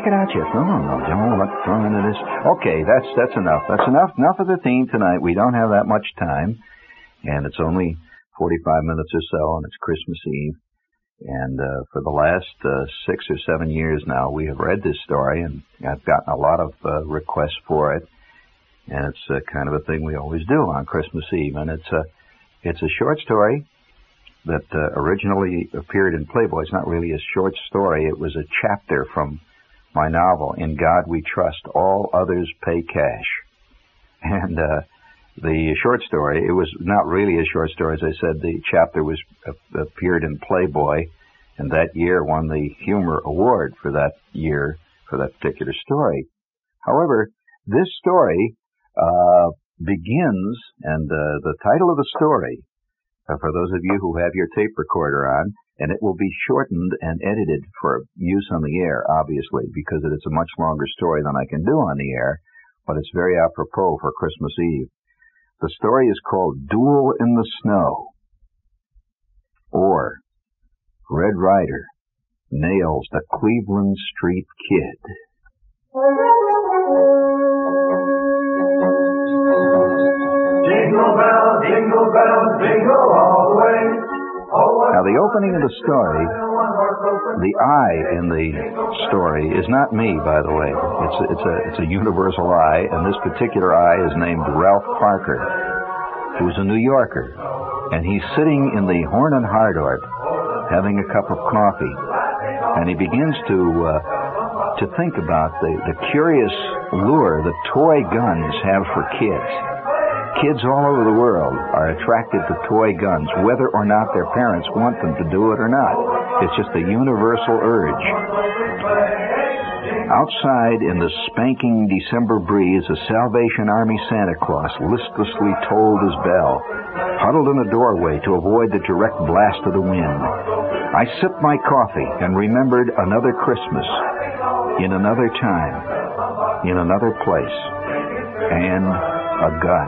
check it out yet? No, don't let throw into this. Okay, that's enough. That's enough of the theme tonight. We don't have that much time, and it's only 45 minutes or so, and it's Christmas Eve. And for the last 6 or 7 years now, we have read this story, and I've gotten a lot of requests for it. And it's kind of a thing we always do on Christmas Eve. And it's a short story that originally appeared in Playboy. It's not really a short story. It was a chapter from my novel, In God We Trust, All Others Pay Cash. And the short story, it was not really a short story. As I said, the chapter appeared in Playboy, and that year won the Humor Award for that year, for that particular story. However, this story begins, and the title of the story, for those of you who have your tape recorder on, and it will be shortened and edited for use on the air, obviously, because it's a much longer story than I can do on the air, but it's very apropos for Christmas Eve. The story is called Duel in the Snow, or Red Ryder Nails the Cleveland Street Kid. Jingle bells, jingle all the way. Now, the opening of the story, the I in the story is not me, by the way. It's a universal I, and this particular I is named Ralph Parker, who's a New Yorker, and he's sitting in the Horn and Hardart having a cup of coffee, and he begins to think about the curious lure that toy guns have for kids. Kids all over the world are attracted to toy guns, whether or not their parents want them to do it or not. It's just a universal urge. Outside in the spanking December breeze, a Salvation Army Santa Claus listlessly tolled his bell, huddled in a doorway to avoid the direct blast of the wind. I sipped my coffee and remembered another Christmas, in another time, in another place, and a gun.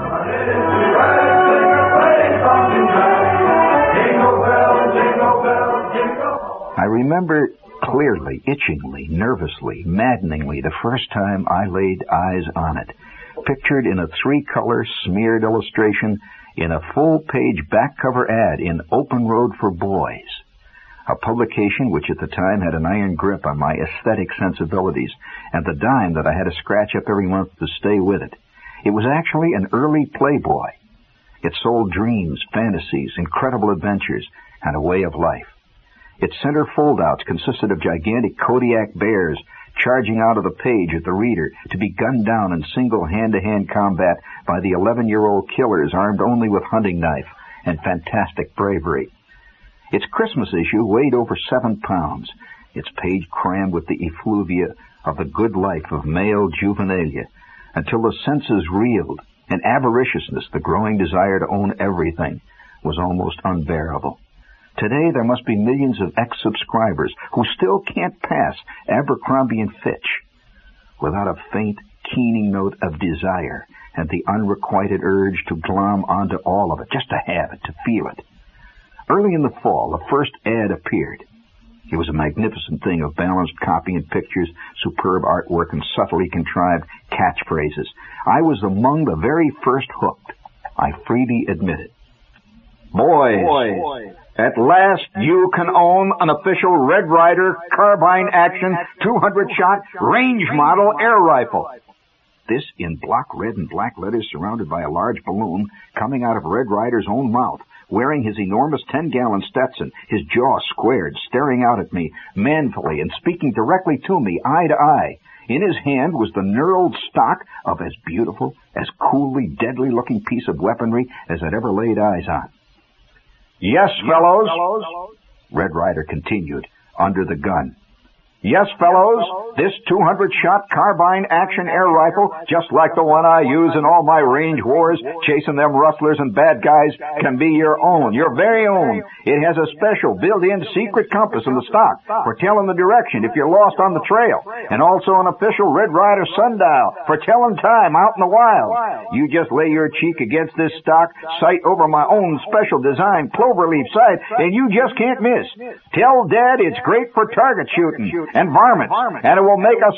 I remember clearly, itchingly, nervously, maddeningly the first time I laid eyes on it, pictured in a 3-color smeared illustration in a full-page back cover ad in Open Road for Boys, a publication which at the time had an iron grip on my aesthetic sensibilities and the dime that I had to scratch up every month to stay with it. It was actually an early Playboy. It sold dreams, fantasies, incredible adventures, and a way of life. Its center foldouts consisted of gigantic Kodiak bears charging out of the page at the reader to be gunned down in single hand-to-hand combat by the 11-year-old killers armed only with hunting knife and fantastic bravery. Its Christmas issue weighed over 7 pounds, its page crammed with the effluvia of the good life of male juvenilia, until the senses reeled, and avariciousness, the growing desire to own everything, was almost unbearable. Today there must be millions of ex-subscribers who still can't pass Abercrombie & Fitch without a faint, keening note of desire and the unrequited urge to glom onto all of it, just to have it, to feel it. Early in the fall, the first ad appeared. It was a magnificent thing of balanced copy and pictures, superb artwork, and subtly contrived catchphrases. I was among the very first hooked. I freely admit it. Boys, at last you can own an official Red Ryder carbine action 200-shot range model air rifle. This in block red and black letters surrounded by a large balloon coming out of Red Ryder's own mouth, wearing his enormous 10-gallon Stetson, his jaw squared, staring out at me manfully and speaking directly to me, eye to eye. In his hand was the knurled stock of as beautiful, as coolly deadly-looking piece of weaponry as I'd ever laid eyes on. Yes, fellows, Red Ryder continued, under the gun. Yes, fellows, this 200-shot carbine action air rifle, just like the one I use in all my range wars, chasing them rustlers and bad guys, can be your own, your very own. It has a special built-in secret compass in the stock for telling the direction if you're lost on the trail, and also an official Red Ryder sundial for telling time out in the wild. You just lay your cheek against this stock, sight over my own special design cloverleaf sight, and you just can't miss. Tell Dad it's great for target shooting. and varmints, and it will make a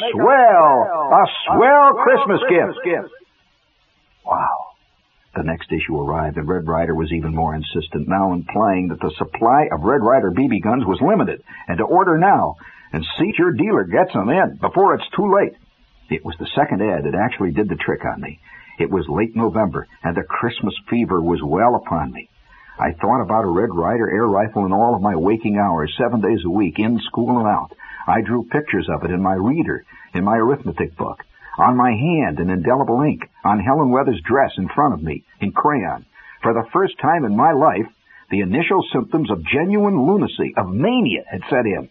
swell Christmas gift. Wow. The next issue arrived, and Red Ryder was even more insistent, now implying that the supply of Red Ryder BB guns was limited, and to order now, and see if your dealer gets them in before it's too late. It was the second ad that actually did the trick on me. It was late November, and the Christmas fever was well upon me. I thought about a Red Ryder air rifle in all of my waking hours, 7 days a week, in school and out. I drew pictures of it in my reader, in my arithmetic book, on my hand in indelible ink, on Helen Weather's dress in front of me, in crayon. For the first time in my life, the initial symptoms of genuine lunacy, of mania, had set in.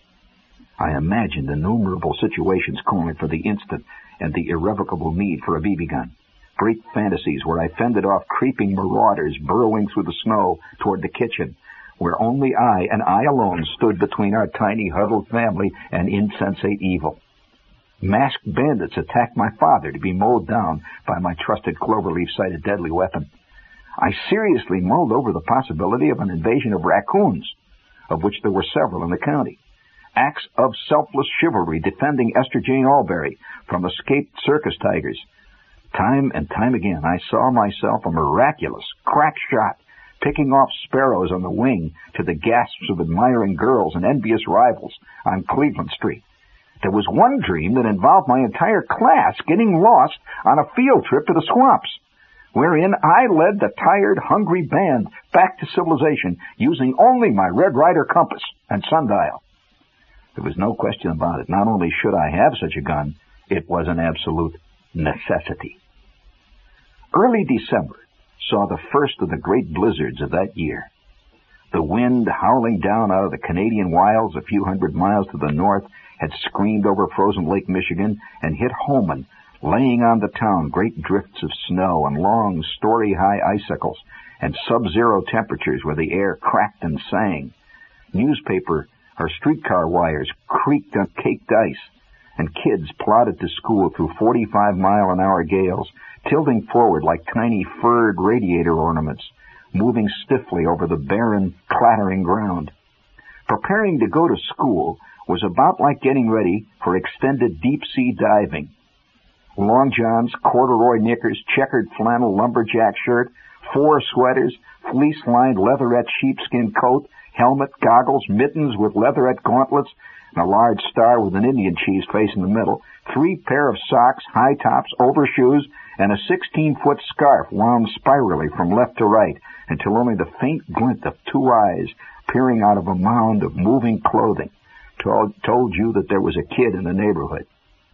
I imagined innumerable situations calling for the instant and the irrevocable need for a BB gun. Great fantasies where I fended off creeping marauders burrowing through the snow toward the kitchen, where only I, and I alone, stood between our tiny huddled family and insensate evil. Masked bandits attacked my father to be mowed down by my trusted cloverleaf-sighted deadly weapon. I seriously mulled over the possibility of an invasion of raccoons, of which there were several in the county. Acts of selfless chivalry defending Esther Jane Albury from escaped circus tigers. Time and time again, I saw myself a miraculous crack shot, picking off sparrows on the wing to the gasps of admiring girls and envious rivals on Cleveland Street. There was one dream that involved my entire class getting lost on a field trip to the swamps, wherein I led the tired, hungry band back to civilization using only my Red Ryder compass and sundial. There was no question about it. Not only should I have such a gun, it was an absolute necessity. Early December saw the first of the great blizzards of that year. The wind howling down out of the Canadian wilds a few hundred miles to the north had screamed over frozen Lake Michigan and hit Holmen, laying on the town great drifts of snow and long, story-high icicles and sub-zero temperatures where the air cracked and sang. Newspaper or streetcar wires creaked on caked ice, and kids plodded to school through 45-mile-an-hour gales, tilting forward like tiny furred radiator ornaments, moving stiffly over the barren, clattering ground. Preparing to go to school was about like getting ready for extended deep-sea diving. Long johns, corduroy knickers, checkered flannel lumberjack shirt, 4 sweaters, fleece-lined leatherette sheepskin coat, helmet, goggles, mittens with leatherette gauntlets, and a large star with an Indian chief's face in the middle, 3 pair of socks, high tops, overshoes, and a 16-foot scarf wound spirally from left to right until only the faint glint of 2 eyes peering out of a mound of moving clothing told you that there was a kid in the neighborhood.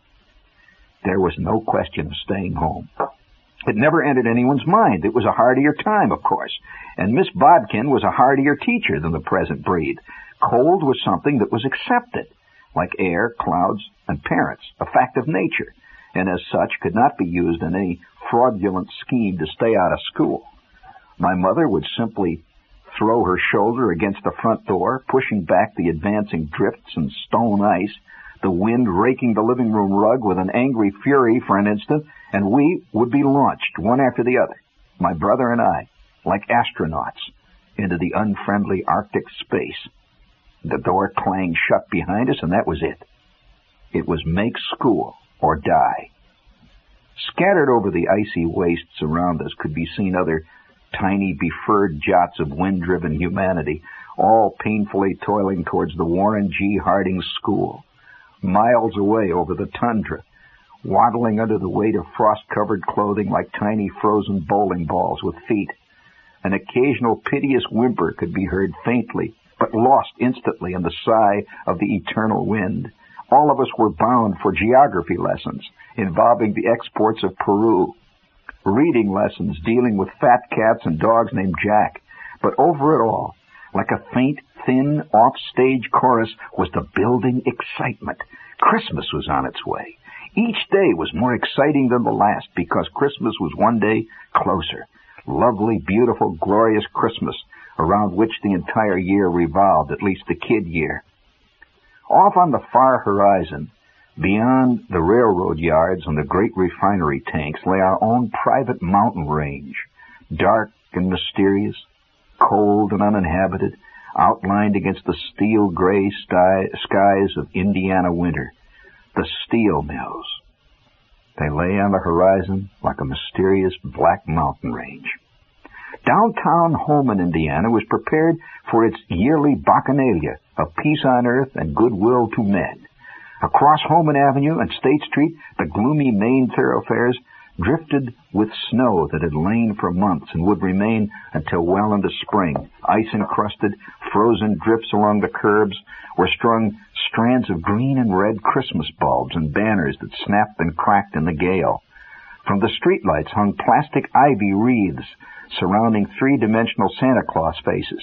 There was no question of staying home. It never entered anyone's mind. It was a hardier time, of course, and Miss Bodkin was a hardier teacher than the present breed. Cold was something that was accepted, like air, clouds, and parents, a fact of nature, and as such could not be used in any fraudulent scheme to stay out of school. My mother would simply throw her shoulder against the front door, pushing back the advancing drifts and stone ice, the wind raking the living room rug with an angry fury for an instant, and we would be launched, one after the other, my brother and I, like astronauts, into the unfriendly Arctic space. The door clanged shut behind us, and that was it. It was make school or die. Scattered over the icy wastes around us could be seen other tiny, befurred jots of wind-driven humanity, all painfully toiling towards the Warren G. Harding School, miles away over the tundra, waddling under the weight of frost-covered clothing like tiny frozen bowling balls with feet. An occasional piteous whimper could be heard faintly, but lost instantly in the sigh of the eternal wind. All of us were bound for geography lessons involving the exports of Peru, reading lessons dealing with fat cats and dogs named Jack. But over it all, like a faint, thin, off-stage chorus, was the building excitement. Christmas was on its way. Each day was more exciting than the last because Christmas was one day closer. Lovely, beautiful, glorious Christmas, around which the entire year revolved, at least the kid year. Off on the far horizon, beyond the railroad yards and the great refinery tanks, lay our own private mountain range, dark and mysterious, cold and uninhabited, outlined against the steel-gray skies of Indiana winter. The steel mills. They lay on the horizon like a mysterious black mountain range. Downtown Holmen, Indiana, was prepared for its yearly bacchanalia of peace on earth and goodwill to men. Across Holmen Avenue and State Street, the gloomy main thoroughfares drifted with snow that had lain for months and would remain until well into spring. Ice-encrusted, frozen drifts along the curbs were strung strands of green and red Christmas bulbs and banners that snapped and cracked in the gale. From the streetlights hung plastic ivy wreaths surrounding three-dimensional Santa Claus faces.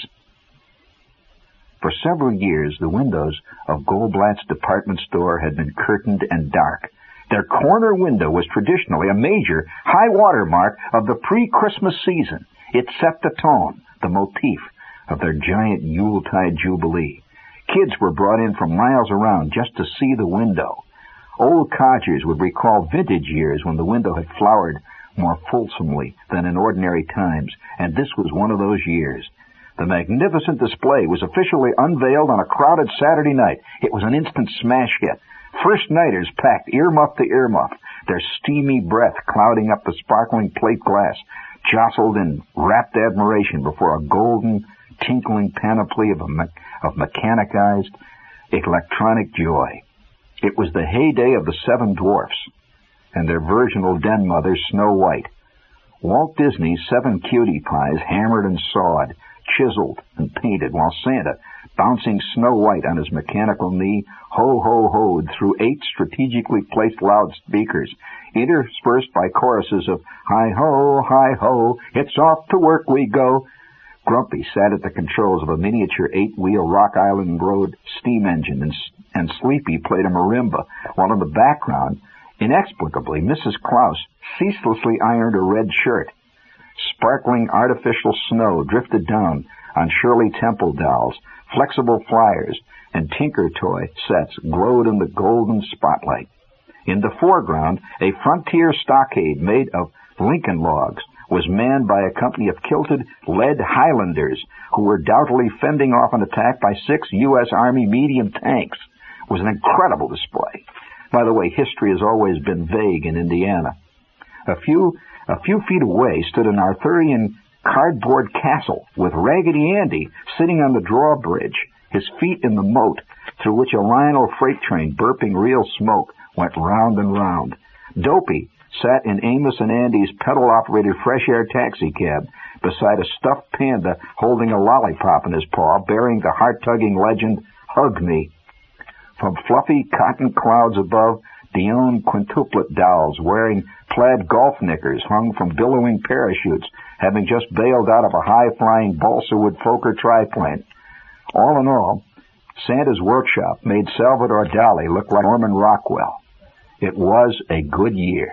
For several years, the windows of Goldblatt's department store had been curtained and dark. Their corner window was traditionally a major high-water mark of the pre-Christmas season. It set the tone, the motif, of their giant Yuletide jubilee. Kids were brought in from miles around just to see the window. Old codgers would recall vintage years when the window had flowered more fulsomely than in ordinary times, and this was one of those years. The magnificent display was officially unveiled on a crowded Saturday night. It was an instant smash hit. First-nighters packed earmuff to earmuff, their steamy breath clouding up the sparkling plate glass, jostled in rapt admiration before a golden, tinkling panoply of mechanized, electronic joy. It was the heyday of the Seven Dwarfs and their virginal den mother, Snow White. Walt Disney's 7 cutie pies hammered and sawed, chiseled and painted, while Santa, bouncing Snow White on his mechanical knee, ho-ho-hoed through 8 strategically placed loudspeakers, interspersed by choruses of hi-ho, hi-ho, it's off to work we go. Grumpy sat at the controls of a miniature 8-wheel Rock Island Road steam engine, and Sleepy played a marimba, while in the background, inexplicably, Mrs. Klaus ceaselessly ironed a red shirt. Sparkling artificial snow drifted down on Shirley Temple dolls, flexible flyers, and Tinker toy sets glowed in the golden spotlight. In the foreground, a frontier stockade made of Lincoln logs was manned by a company of kilted lead Highlanders who were doubtfully fending off an attack by 6 U.S. Army medium tanks. It was an incredible display. By the way, history has always been vague in Indiana. A few feet away stood an Arthurian cardboard castle with Raggedy Andy sitting on the drawbridge, his feet in the moat, through which a Lionel freight train, burping real smoke, went round and round. Dopey sat in Amos and Andy's pedal-operated fresh-air taxicab beside a stuffed panda holding a lollipop in his paw, bearing the heart-tugging legend, "Hug Me." From fluffy cotton clouds above, Dion quintuplet dolls wearing plaid golf knickers hung from billowing parachutes, having just bailed out of a high-flying balsa wood Fokker triplane. All in all, Santa's workshop made Salvador Dali look like Norman Rockwell. It was a good year.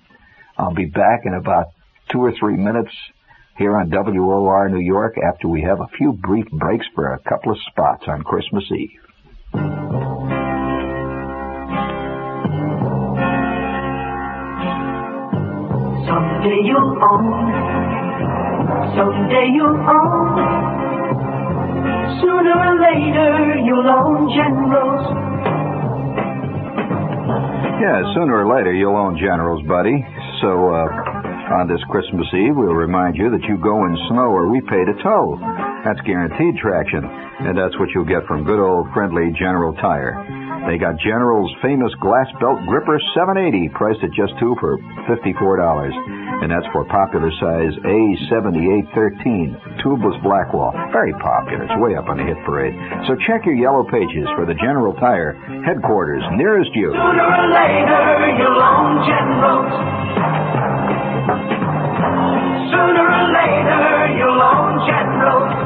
I'll be back in about 2 or 3 minutes here on WOR New York after we have a few brief breaks for a couple of spots on Christmas Eve. Someday you'll own, someday you'll own, sooner or later you'll own Generals. Yeah, sooner or later you'll own Generals, buddy. So, on this Christmas Eve, we'll remind you that you go in snow or we pay to tow. That's guaranteed traction, and that's what you'll get from good old friendly General Tire. They got General's famous glass belt gripper 780, priced at just $2 for $54. And that's for popular size A7813, tubeless Blackwall. Very popular. It's way up on the hit parade. So check your yellow pages for the General Tire headquarters nearest you. Sooner or later you'll own Generals. Sooner or later you'll own Generals.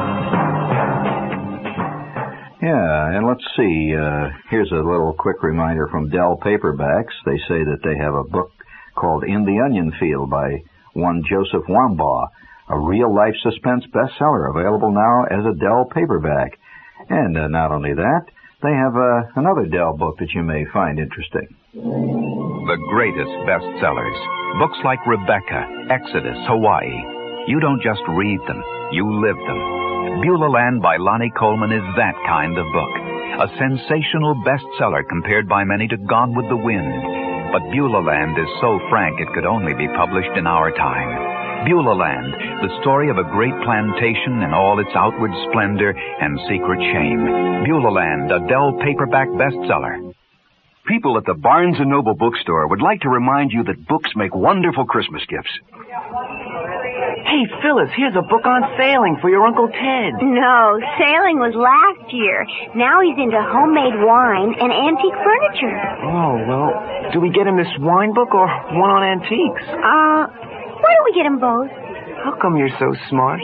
Yeah, and let's see. Here's a little quick reminder from Dell Paperbacks. They say that they have a book called In the Onion Field by one Joseph Wambaugh, a real-life suspense bestseller available now as a Dell paperback. And not only that, they have another Dell book that you may find interesting. The greatest bestsellers. Books like Rebecca, Exodus, Hawaii. You don't just read them, you live them. Beulah Land by Lonnie Coleman is that kind of book. A sensational bestseller compared by many to Gone with the Wind. But Beulah Land is so frank it could only be published in our time. Beulah Land, the story of a great plantation in all its outward splendor and secret shame. Beulah Land, a Dell paperback bestseller. People at the Barnes & Noble bookstore would like to remind you that books make wonderful Christmas gifts. Hey, Phyllis, here's a book on sailing for your Uncle Ted. No, sailing was last year. Now he's into homemade wine and antique furniture. Oh, well, do we get him this wine book or one on antiques? Why don't we get him both? How come you're so smart?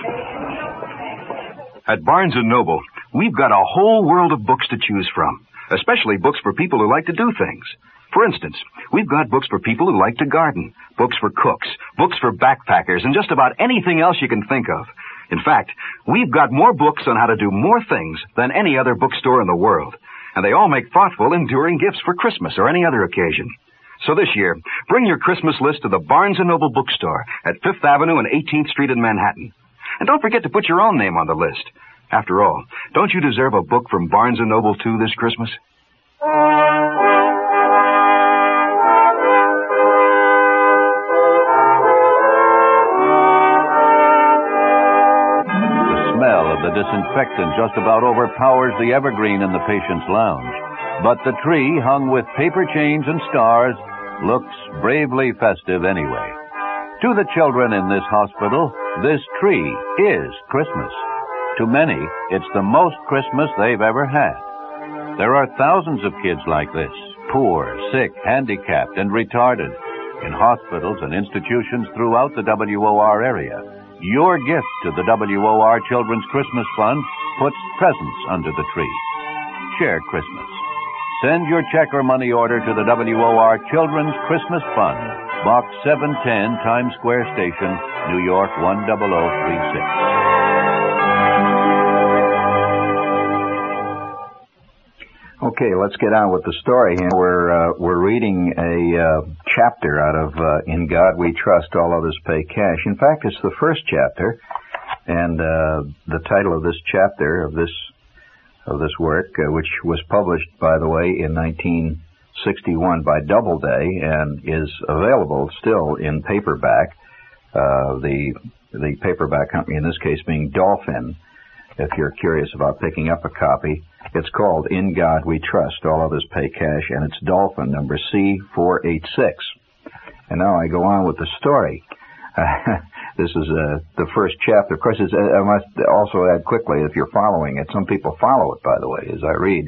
At Barnes & Noble, we've got a whole world of books to choose from, especially books for people who like to do things. For instance, we've got books for people who like to garden, books for cooks, books for backpackers, and just about anything else you can think of. In fact, we've got more books on how to do more things than any other bookstore in the world. And they all make thoughtful, enduring gifts for Christmas or any other occasion. So this year, bring your Christmas list to the Barnes & Noble bookstore at 5th Avenue and 18th Street in Manhattan. And don't forget to put your own name on the list. After all, don't you deserve a book from Barnes & Noble, too, this Christmas? The disinfectant just about overpowers the evergreen in the patient's lounge. But the tree, hung with paper chains and stars, looks bravely festive anyway. To the children in this hospital, this tree is Christmas. To many, it's the most Christmas they've ever had. There are thousands of kids like this, poor, sick, handicapped, and retarded, in hospitals and institutions throughout the WOR area. Your gift to the WOR Children's Christmas Fund puts presents under the tree. Share Christmas. Send your check or money order to the WOR Children's Christmas Fund, Box 710, Times Square Station, New York 10036. Okay, let's get on with the story here. We're reading a chapter out of In God We Trust, All Others Pay Cash. In fact, it's the first chapter, and the title of this chapter of this work, which was published, by the way, in 1961 by Doubleday, and is available still in paperback. The paperback company in this case being Dolphin. If you're curious about picking up a copy, it's called In God We Trust, All Others Pay Cash, and it's Dolphin, number C486. And now I go on with the story. This is the first chapter. Of course, I must also add quickly, if you're following it, some people follow it, by the way, as I read.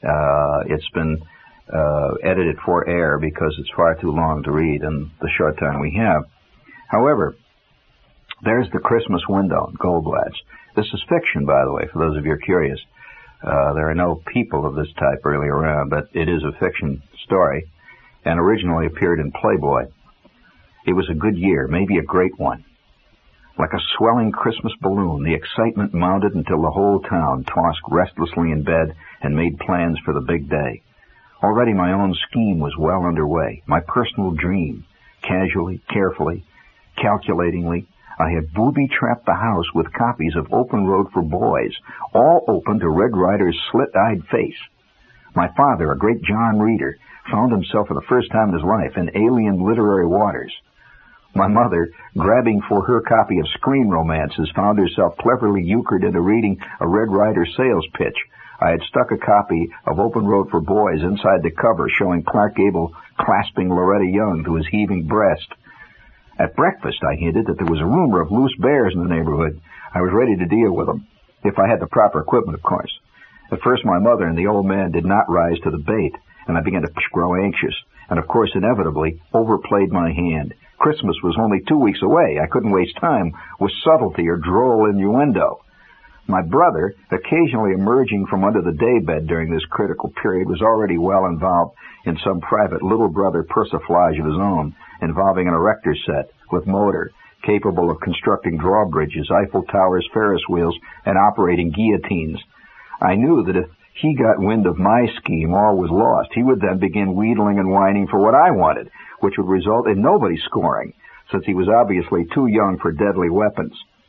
It's been edited for air because it's far too long to read in the short time we have. However, there's the Christmas window, Goldblatt's. This is fiction, by the way, for those of you who are curious. There are no people of this type really around, but it is a fiction story, and originally appeared in Playboy. It was a good year, maybe a great one. Like a swelling Christmas balloon, the excitement mounted until the whole town tossed restlessly in bed and made plans for the big day. Already my own scheme was well underway, my personal dream. Casually, carefully, calculatingly, I had booby-trapped the house with copies of Open Road for Boys, all open to Red Ryder's slit-eyed face. My father, a great John reader, found himself for the first time in his life in alien literary waters. My mother, grabbing for her copy of Screen Romances, found herself cleverly euchred into reading a Red Ryder sales pitch. I had stuck a copy of Open Road for Boys inside the cover, showing Clark Gable clasping Loretta Young to his heaving breast. At breakfast, I hinted that there was a rumor of loose bears in the neighborhood. I was ready to deal with them, if I had the proper equipment, of course. At first, my mother and the old man did not rise to the bait, and I began to grow anxious, and of course, inevitably, overplayed my hand. Christmas was only 2 weeks away. I couldn't waste time with subtlety or droll innuendo. My brother, occasionally emerging from under the daybed during this critical period, was already well involved in some private little brother persiflage of his own, involving an erector set with motor, capable of constructing drawbridges, Eiffel Towers, Ferris wheels, and operating guillotines. I knew that if he got wind of my scheme, all was lost. He would then begin wheedling and whining for what I wanted, which would result in nobody scoring, since he was obviously too young for deadly weapons.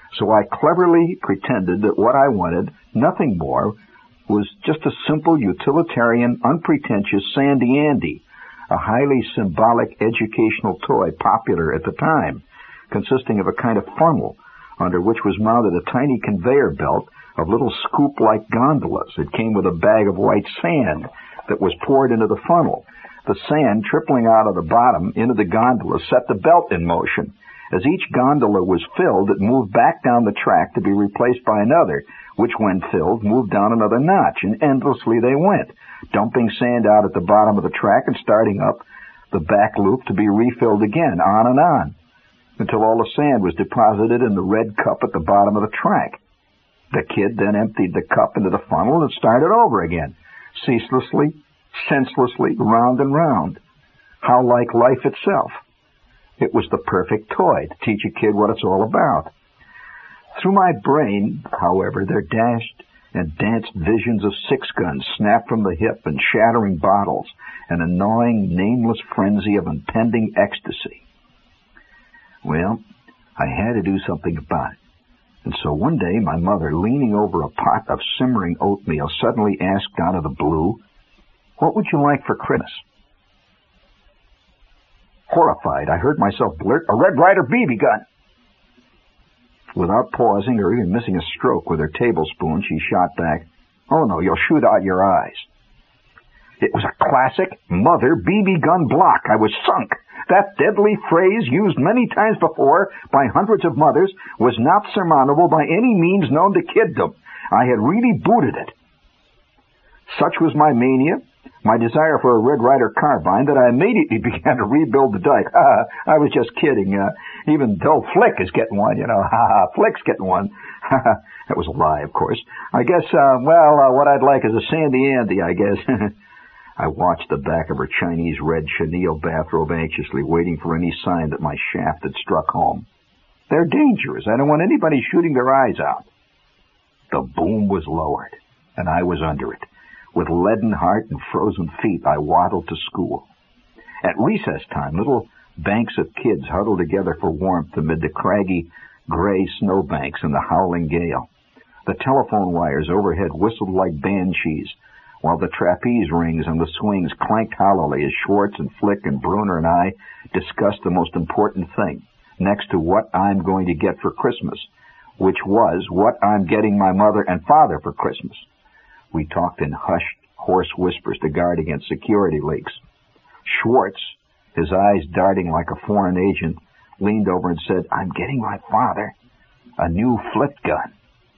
So I cleverly pretended that what I wanted, nothing more, was just a simple, utilitarian, unpretentious Sandy Andy, a highly symbolic educational toy popular at the time, consisting of a kind of funnel under which was mounted a tiny conveyor belt of little scoop-like gondolas. It came with a bag of white sand that was poured into the funnel. The sand, trickling out of the bottom into the gondola, set the belt in motion. As each gondola was filled, it moved back down the track to be replaced by another, which, when filled, moved down another notch, and endlessly they went, dumping sand out at the bottom of the track and starting up the back loop to be refilled again, on and on, until all the sand was deposited in the red cup at the bottom of the track. The kid then emptied the cup into the funnel and started over again, ceaselessly, senselessly, round and round. How like life itself. It was the perfect toy to teach a kid what it's all about. Through my brain, however, there dashed and danced visions of six-guns snapped from the hip and shattering bottles, and a gnawing, nameless frenzy of impending ecstasy. Well, I had to do something about it. And so one day my mother, leaning over a pot of simmering oatmeal, suddenly asked out of the blue, "What would you like for Christmas?" Horrified, I heard myself blurt, "A Red Ryder BB gun!" Without pausing or even missing a stroke with her tablespoon, she shot back, "Oh no, you'll shoot out your eyes." It was a classic mother BB gun block. I was sunk. That deadly phrase, used many times before by hundreds of mothers, was not surmountable by any means known to kiddom. I had really booted it. Such was my mania, my desire for a Red Ryder carbine, that I immediately began to rebuild the dike. I was just kidding. Even though Flick is getting one, Flick's getting one. That was a lie, of course. I guess, what I'd like is a Sandy Andy, I guess. I watched the back of her Chinese red chenille bathrobe anxiously, waiting for any sign that my shaft had struck home. They're dangerous. I don't want anybody shooting their eyes out. The boom was lowered, and I was under it. With leaden heart and frozen feet, I waddled to school. At recess time, little banks of kids huddled together for warmth amid the craggy, gray snowbanks and the howling gale. The telephone wires overhead whistled like banshees, while the trapeze rings on the swings clanked hollowly as Schwartz and Flick and Bruner and I discussed the most important thing, next to what I'm going to get for Christmas, which was what I'm getting my mother and father for Christmas. We talked in hushed, hoarse whispers to guard against security leaks. Schwartz, his eyes darting like a foreign agent, leaned over and said, "I'm getting my father a new flip gun."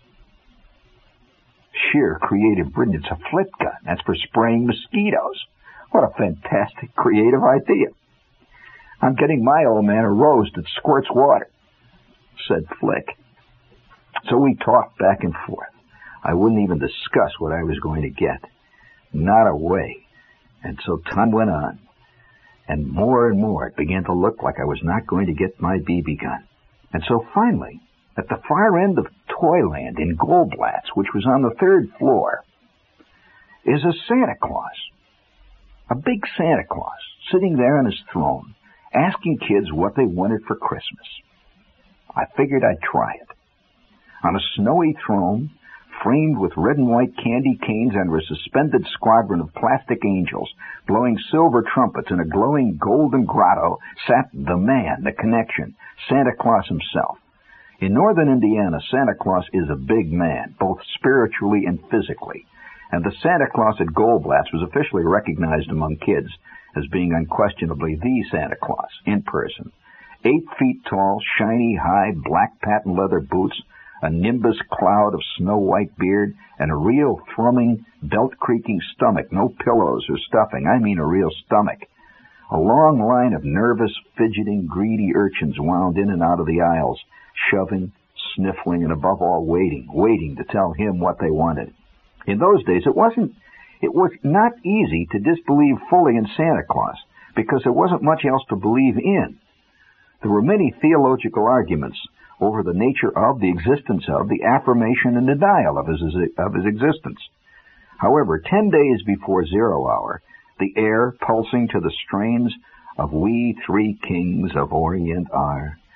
Sheer creative brilliance. A flip gun. That's for spraying mosquitoes. What a fantastic creative idea. "I'm getting my old man a rose that squirts water," said Flick. So we talked back and forth. I wouldn't even discuss what I was going to get. Not a way. And so time went on. And more it began to look like I was not going to get my BB gun. And so finally, at the far end of Toyland in Goldblatt's, which was on the 3rd floor, is a Santa Claus. A big Santa Claus, sitting there on his throne, asking kids what they wanted for Christmas. I figured I'd try it. On a snowy throne, framed with red and white candy canes under a suspended squadron of plastic angels, blowing silver trumpets in a glowing golden grotto, sat the man, the connection, Santa Claus himself. In northern Indiana, Santa Claus is a big man, both spiritually and physically, and the Santa Claus at Goldblatt's was officially recognized among kids as being unquestionably the Santa Claus, in person. 8 feet tall, shiny, high, black patent leather boots, a nimbus cloud of snow-white beard, and a real thrumming, belt-creaking stomach, no pillows or stuffing, I mean a real stomach. A long line of nervous, fidgeting, greedy urchins wound in and out of the aisles, shoving, sniffling, and above all waiting to tell him what they wanted. In those days, it was not easy to disbelieve fully in Santa Claus, because there wasn't much else to believe in. There were many theological arguments over the nature of, the existence of, the affirmation and denial of his existence. However, 10 days before 0 hour, the air pulsing to the strains of "We Three Kings of Orient Are,"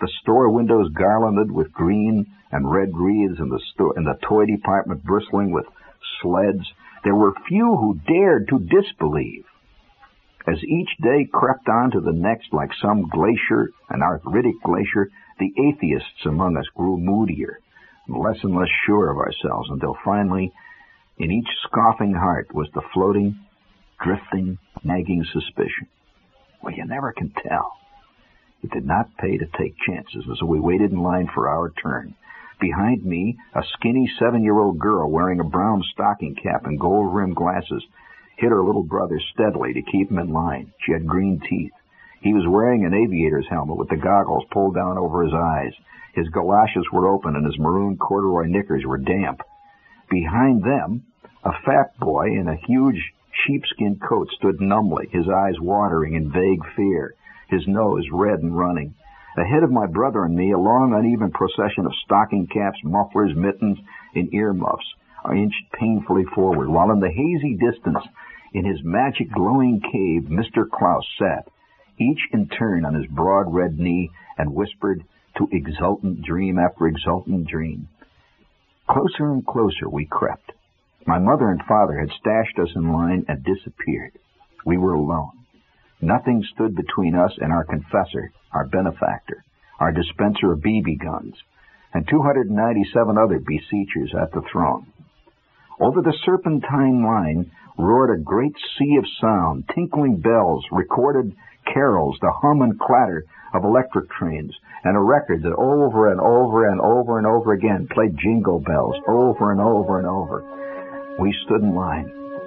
the store windows garlanded with green and red wreaths, and the toy department bristling with sleds, there were few who dared to disbelieve. As each day crept on to the next like some glacier, an arthritic glacier, the atheists among us grew moodier and less sure of ourselves, until finally, in each scoffing heart was the floating, drifting, nagging suspicion. Well, you never can tell. It did not pay to take chances, and so we waited in line for our turn. Behind me, a skinny 7-year-old girl wearing a brown stocking cap and gold-rimmed glasses hit her little brother steadily to keep him in line. She had green teeth. He was wearing an aviator's helmet with the goggles pulled down over his eyes. His galoshes were open and his maroon corduroy knickers were damp. Behind them, a fat boy in a huge sheepskin coat stood numbly, his eyes watering in vague fear, his nose red and running. Ahead of my brother and me, a long, uneven procession of stocking caps, mufflers, mittens, and earmuffs inched painfully forward, while in the hazy distance, in his magic glowing cave, Mr. Klaus sat, each in turn on his broad red knee, and whispered to exultant dream after exultant dream. Closer and closer we crept. My mother and father had stashed us in line and disappeared. We were alone. Nothing stood between us and our confessor, our benefactor, our dispenser of BB guns, and 297 other beseechers at the throne. Over the serpentine line roared a great sea of sound, tinkling bells, recorded carols, the hum and clatter of electric trains, and a record that over and over and over and over again played Jingle Bells over and over and over. We stood in line.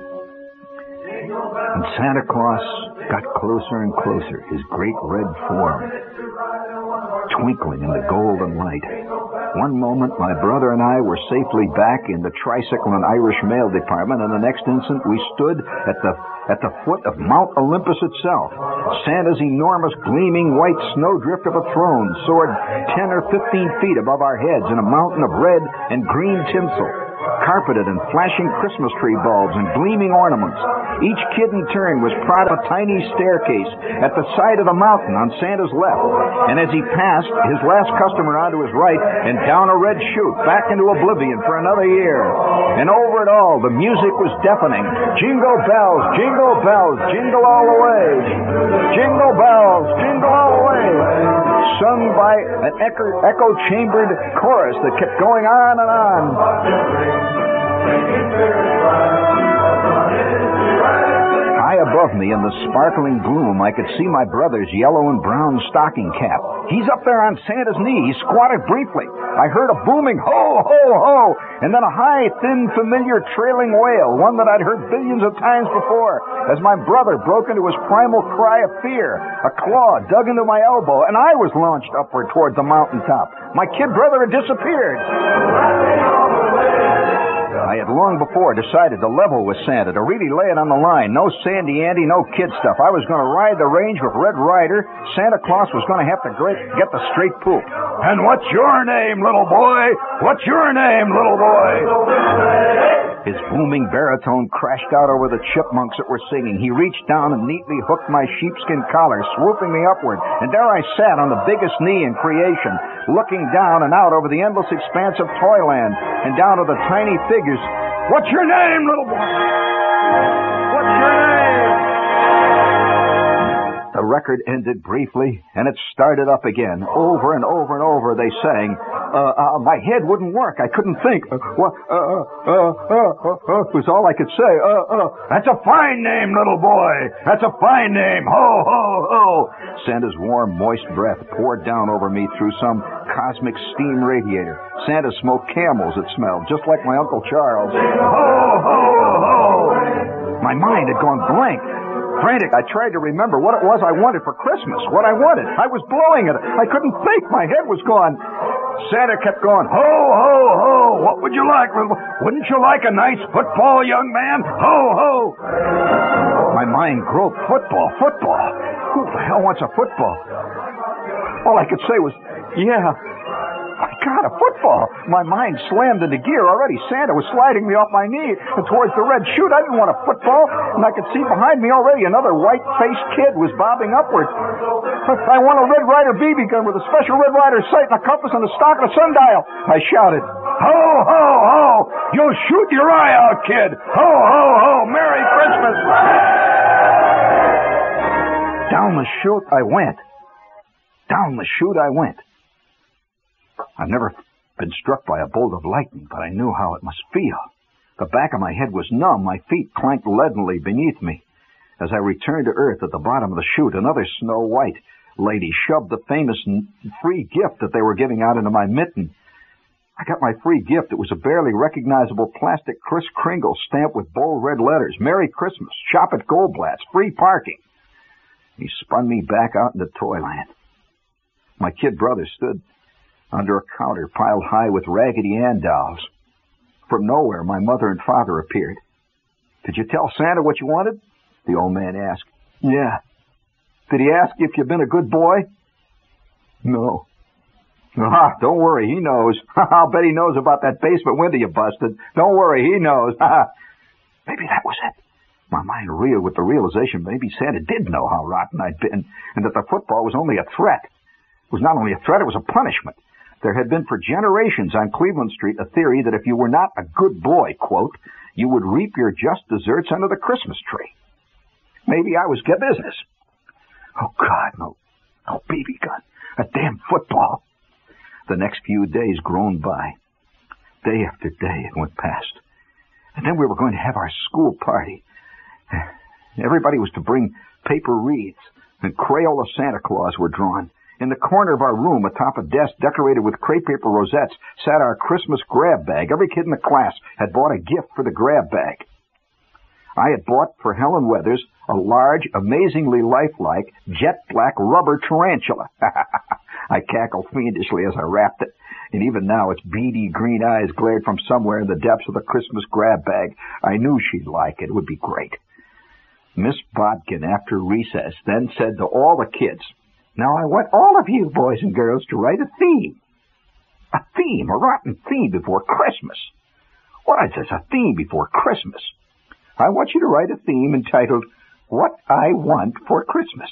And Santa Claus got closer and closer, his great red form twinkling in the golden light. One moment, my brother and I were safely back in the tricycle and Irish mail department, and the next instant we stood at the foot of Mount Olympus itself. Santa's enormous, gleaming white snowdrift of a throne soared 10 or 15 feet above our heads in a mountain of red and green tinsel, carpeted in flashing Christmas tree bulbs and gleaming ornaments. Each kid in turn was proud of a tiny staircase at the side of the mountain on Santa's left, and as he passed, his last customer onto his right, and down a red chute back into oblivion for another year. And over it all, the music was deafening. Jingle bells, jingle bells, jingle all the way. Jingle bells, jingle all the way. Sung by an echo-chambered chorus that kept going on and on. High above me in the sparkling gloom, I could see my brother's yellow and brown stocking cap. He's up there on Santa's knee. He squatted briefly. I heard a booming ho, ho, ho, and then a high, thin, familiar trailing wail, one that I'd heard billions of times before, as my brother broke into his primal cry of fear. A claw dug into my elbow, and I was launched upward toward the mountaintop. My kid brother had disappeared. I had long before decided to level with Santa, to really lay it on the line. No Sandy Andy, no kid stuff. I was going to ride the range with Red Ryder. Santa Claus was going to have to get the straight poop. And what's your name, little boy? What's your name, little boy? His booming baritone crashed out over the chipmunks that were singing. He reached down and neatly hooked my sheepskin collar, swooping me upward. And there I sat on the biggest knee in creation, looking down and out over the endless expanse of Toyland and down to the tiny figures. What's your name, little boy? What's your name? The record ended briefly, and it started up again. Over and over and over they sang. My head wouldn't work. I couldn't think. Was all I could say. That's a fine name, little boy. That's a fine name. Ho, ho, ho. Santa's warm, moist breath poured down over me through some cosmic steam radiator. Santa smoked camels that smelled just like my Uncle Charles. Ho, ho, ho. My mind had gone blank. Frantic, I tried to remember what it was I wanted for Christmas, what I wanted. I was blowing it. I couldn't think. My head was gone. Santa kept going, ho, ho, ho. What would you like? Wouldn't you like a nice football, young man? Ho, ho. My mind groped. Football. Who the hell wants a football? All I could say was, yeah. I God, a football. My mind slammed into gear already. Santa was sliding me off my knee and towards the red chute. I didn't want a football, and I could see behind me already another white-faced kid was bobbing upwards. I want a Red Ryder BB gun with a special Red Ryder sight and a compass and a stock and a sundial. I shouted. Ho, ho, ho! You'll shoot your eye out, kid! Ho, ho, ho! Merry Christmas! Down the chute I went. Down the chute I went. I've never been struck by a bolt of lightning, but I knew how it must feel. The back of my head was numb. My feet clanked leadenly beneath me. As I returned to earth at the bottom of the chute, another Snow White lady shoved the famous free gift that they were giving out into my mitten. I got my free gift. It was a barely recognizable plastic Kris Kringle stamped with bold red letters. Merry Christmas. Shop at Goldblatt's. Free parking. He spun me back out into Toyland. My kid brother stood under a counter piled high with Raggedy Ann dolls. From nowhere, my mother and father appeared. Did you tell Santa what you wanted? The old man asked. Yeah. Did he ask if you've been a good boy? No. Ah, don't worry, he knows. I'll bet he knows about that basement window you busted. Don't worry, he knows. Maybe that was it. My mind reeled with the realization maybe Santa did know how rotten I'd been, and that the football was only a threat. It was not only a threat, it was a punishment. There had been for generations on Cleveland Street a theory that if you were not a good boy, quote, you would reap your just deserts under the Christmas tree. Maybe I was get business. Oh, God, no BB gun. A damn football. The next few days groaned by. Day after day it went past. And then we were going to have our school party. Everybody was to bring paper wreaths, and Crayola Santa Claus were drawn. In the corner of our room, atop a desk decorated with crepe paper rosettes, sat our Christmas grab bag. Every kid in the class had bought a gift for the grab bag. I had bought for Helen Weathers a large, amazingly lifelike, jet-black rubber tarantula. I cackled fiendishly as I wrapped it, and even now its beady green eyes glared from somewhere in the depths of the Christmas grab bag. I knew she'd like it. It would be great. Miss Bodkin, after recess, then said to all the kids, now I want all of you, boys and girls, to write a theme. A theme, a rotten theme before Christmas. What is this, a theme before Christmas? I want you to write a theme entitled, What I Want for Christmas.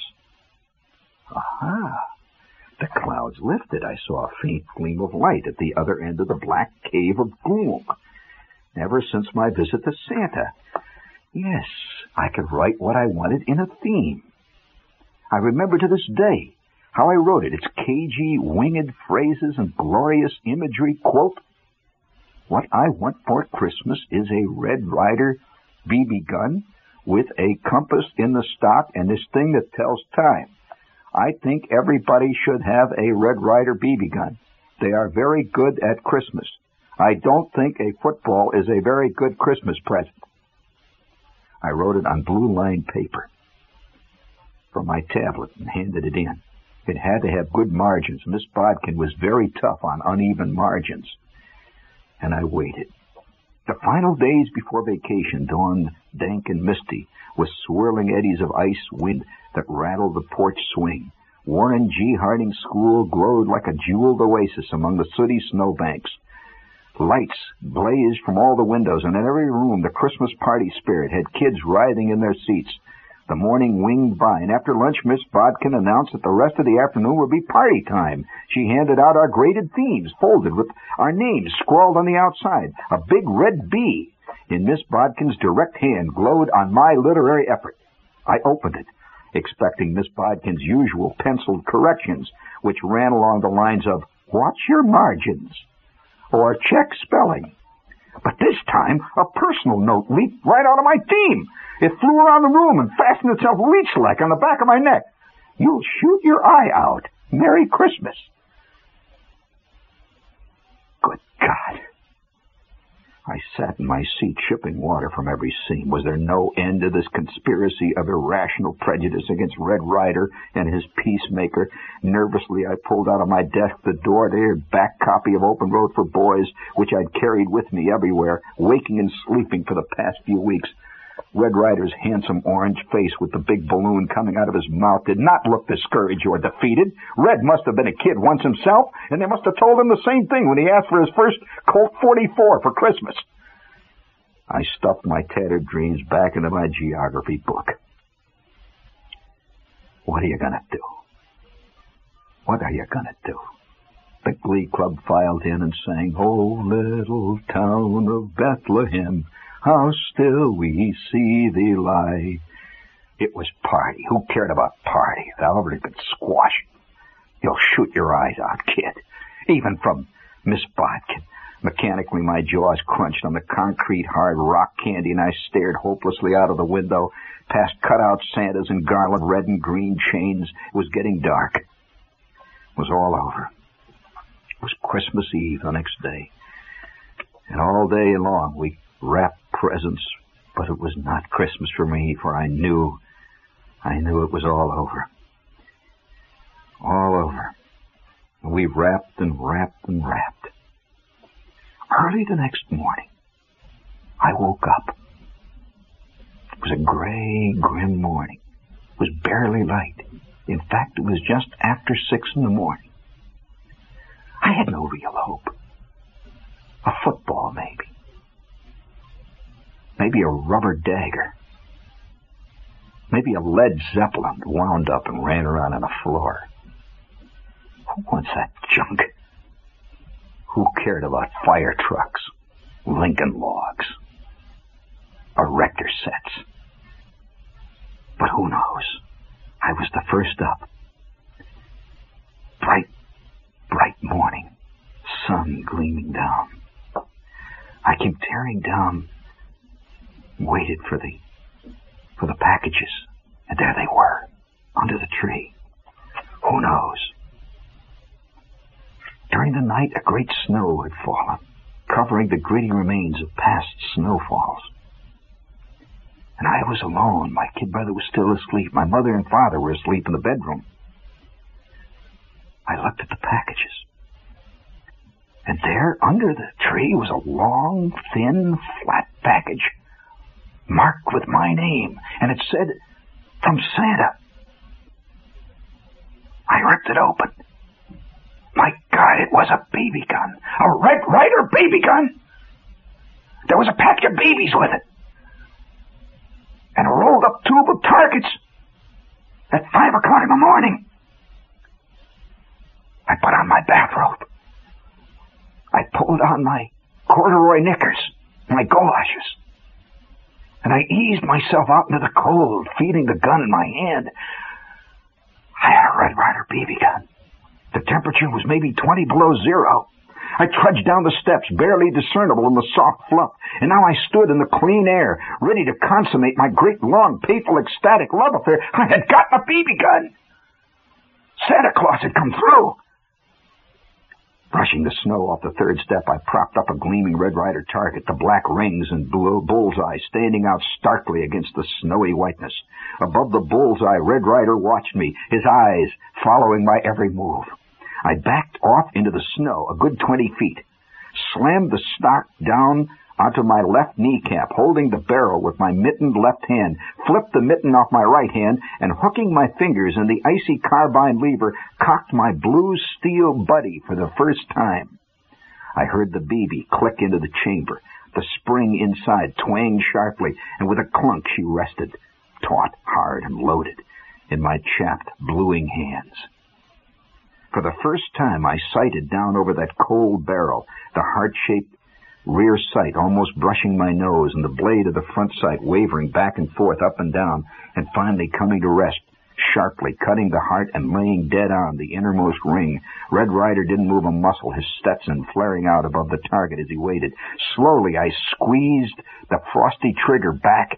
Aha! The clouds lifted. I saw a faint gleam of light at the other end of the black cave of gloom. Ever since my visit to Santa, yes, I could write what I wanted in a theme. I remember to this day how I wrote it. Its cagey, winged phrases and glorious imagery. Quote, what I want for Christmas is a Red Ryder BB gun with a compass in the stock and this thing that tells time. I think everybody should have a Red Ryder BB gun. They are very good at Christmas. I don't think a football is a very good Christmas present. I wrote it on blue-lined paper from my tablet and handed it in. It had to have good margins. Miss Bodkin was very tough on uneven margins. And I waited. The final days before vacation dawned dank and misty, with swirling eddies of ice wind that rattled the porch swing. Warren G. Harding School glowed like a jeweled oasis among the sooty snowbanks. Lights blazed from all the windows, and in every room the Christmas party spirit had kids writhing in their seats. The morning winged by, and after lunch Miss Bodkin announced that the rest of the afternoon would be party time. She handed out our graded themes, folded with our names scrawled on the outside. A big red B in Miss Bodkin's direct hand glowed on my literary effort. I opened it, expecting Miss Bodkin's usual penciled corrections, which ran along the lines of, watch your margins, or check spelling. But this time, a personal note leaped right out of my theme. It flew around the room and fastened itself leech-like on the back of my neck. You'll shoot your eye out. Merry Christmas. Good God. I sat in my seat, shipping water from every seam. Was there no end to this conspiracy of irrational prejudice against Red Ryder and his peacemaker? Nervously, I pulled out of my desk the door-to-ear back copy of Open Road for Boys, which I'd carried with me everywhere, waking and sleeping for the past few weeks. Red Ryder's handsome orange face with the big balloon coming out of his mouth did not look discouraged or defeated. Red must have been a kid once himself, and they must have told him the same thing when he asked for his first Colt 44 for Christmas. I stuffed my tattered dreams back into my geography book. What are you going to do? What are you going to do? The Glee Club filed in and sang, "Oh, little town of Bethlehem, how still we see thee lie." It was party. Who cared about party? If Albert could squash it. You'll shoot your eyes out, kid. Even from Miss Bodkin. Mechanically, my jaws crunched on the concrete hard rock candy, and I stared hopelessly out of the window, past cutout Santas and garland red and green chains. It was getting dark. It was all over. It was Christmas Eve the next day. And all day long we wrapped presents, but it was not Christmas for me, for I knew it was all over. All over. And we wrapped and wrapped and wrapped. Early the next morning, I woke up. It was a gray, grim morning. It was barely light. In fact, it was just after 6 in the morning. I had no real hope. A football, maybe. Maybe a rubber dagger. Maybe a Led Zeppelin wound up and ran around on the floor. Who wants that junk? Who cared about fire trucks, Lincoln logs, erector sets? But who knows? I was the first up. Bright, bright morning, sun gleaming down. I came tearing down, waited for the packages, and there they were, under the tree. Who knows? During the night, a great snow had fallen, covering the gritty remains of past snowfalls. And I was alone. My kid brother was still asleep. My mother and father were asleep in the bedroom. I looked at the packages. And there, under the tree, was a long, thin, flat package marked with my name. And it said, "From Santa." I ripped it open. My God, it was a BB gun. A Red Ryder BB gun. There was a pack of babies with it. And a rolled up tube of targets at 5 o'clock in the morning. I put on my bathrobe. I pulled on my corduroy knickers, my goloshes. And I eased myself out into the cold, feeling the gun in my hand. I had a Red Ryder BB gun. The temperature was maybe 20 below zero. I trudged down the steps, barely discernible in the soft fluff, and now I stood in the clean air, ready to consummate my great, long, painful, ecstatic love affair. I had gotten a BB gun. Santa Claus had come through. Brushing the snow off the third step, I propped up a gleaming Red Ryder target, the black rings and blue bullseye standing out starkly against the snowy whiteness. Above the bullseye, Red Ryder watched me, his eyes following my every move. I backed off into the snow a good 20 feet, slammed the stock down onto my left kneecap, holding the barrel with my mittened left hand, flipped the mitten off my right hand, and hooking my fingers in the icy carbine lever, cocked my blue steel buddy for the first time. I heard the BB click into the chamber, the spring inside twang sharply, and with a clunk she rested, taut, hard, and loaded, in my chapped, bluing hands. For the first time I sighted down over that cold barrel, the heart-shaped rear sight almost brushing my nose, and the blade of the front sight wavering back and forth, up and down, and finally coming to rest, sharply cutting the heart and laying dead on the innermost ring. Red Ryder didn't move a muscle, his Stetson flaring out above the target as he waited. Slowly I squeezed the frosty trigger back.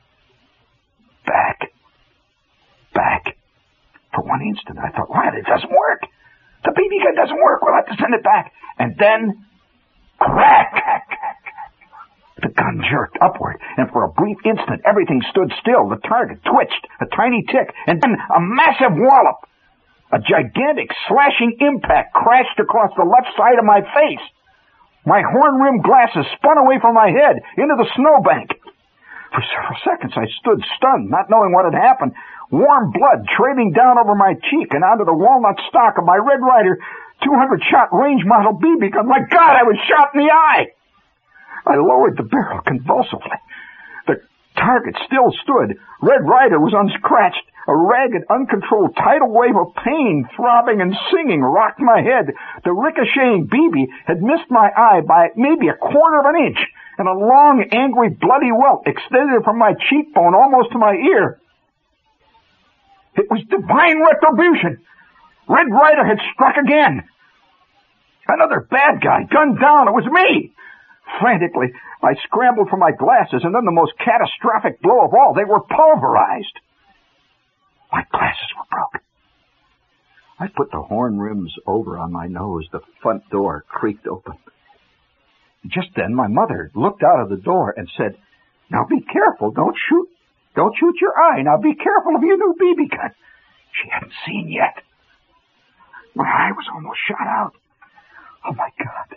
For one instant I thought, what? It doesn't work. The BB gun doesn't work. We'll have to send it back. And then, crack! The gun jerked upward, and for a brief instant everything stood still. The target twitched, a tiny tick, and then a massive wallop. A gigantic slashing impact crashed across the left side of my face. My horn-rimmed glasses spun away from my head into the snowbank. For several seconds I stood stunned, not knowing what had happened. Warm blood trailing down over my cheek and onto the walnut stock of my Red Ryder 200-shot range model BB gun. My God, I was shot in the eye! I lowered the barrel convulsively. The target still stood. Red Ryder was unscratched. A ragged, uncontrolled tidal wave of pain, throbbing and singing, rocked my head. The ricocheting BB had missed my eye by maybe a quarter of an inch, and a long, angry, bloody welt extended from my cheekbone almost to my ear. It was divine retribution. Red Ryder had struck again. Another bad guy, gunned down. It was me. Frantically, I scrambled for my glasses, and then the most catastrophic blow of all, they were pulverized. My glasses were broken. I put the horn rims over on my nose. The front door creaked open. Just then, my mother looked out of the door and said, "Now be careful. Don't shoot your eye. Now be careful of your new BB gun." She hadn't seen yet. My eye was almost shot out. Oh, my God.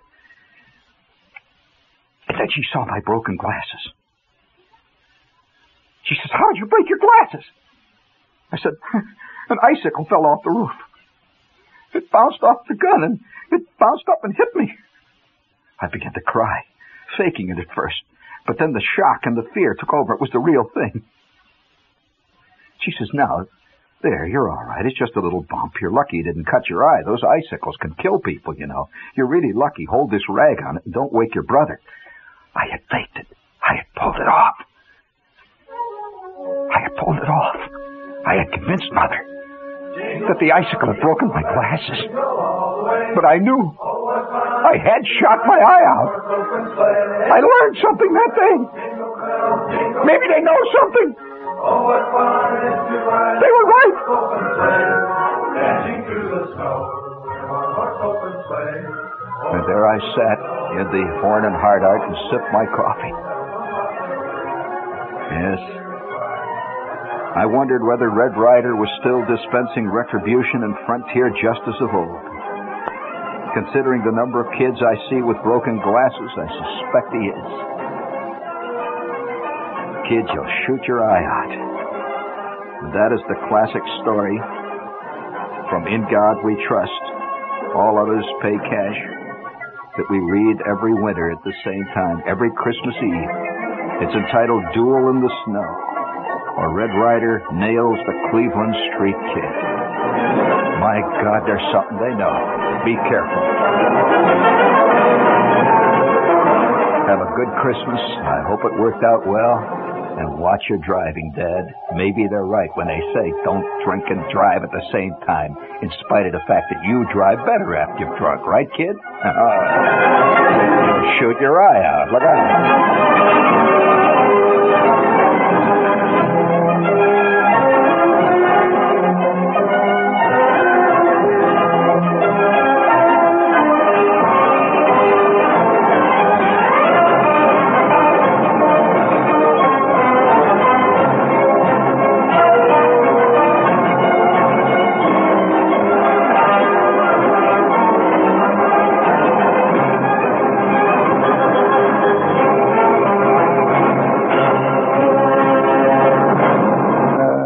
And then she saw my broken glasses. She says, "How did you break your glasses?" I said, "An icicle fell off the roof. It bounced off the gun, and it bounced up and hit me." I began to cry, faking it at first. But then the shock and the fear took over. It was the real thing. She says, "Now, there, you're all right. It's just a little bump. You're lucky you didn't cut your eye. Those icicles can kill people, you know. You're really lucky. Hold this rag on it and don't wake your brother." I had faked it. I had pulled it off. I had convinced Mother that the icicle had broken my glasses. But I knew I had shot my eye out. I learned something that day. Maybe they know something. They were right. And there I sat in the Horn and Hardart and sipped my coffee. Yes. I wondered whether Red Ryder was still dispensing retribution and frontier justice of old. Considering the number of kids I see with broken glasses, I suspect he is. Kids, you'll shoot your eye out. And that is the classic story from In God We Trust, All Others Pay Cash, that we read every winter at the same time, every Christmas Eve. It's entitled Duel in the Snow, or Red Ryder Nails the Cleveland Street Kid. My God, there's something they know. Be careful. Have a good Christmas. I hope it worked out well. And watch your driving, Dad. Maybe they're right when they say don't drink and drive at the same time, in spite of the fact that you drive better after you've drunk. Right, kid? You'll shoot your eye out. Look out.